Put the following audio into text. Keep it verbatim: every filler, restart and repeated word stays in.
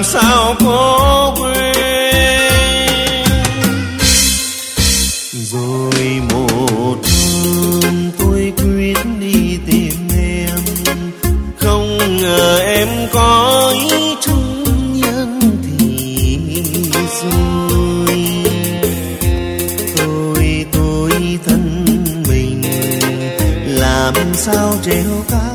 sao có quên. Rồi một hôm tôi quyết đi tìm em, không ngờ em có ý trung nhân thì rồi. Tôi tôi thân mình làm sao treo cao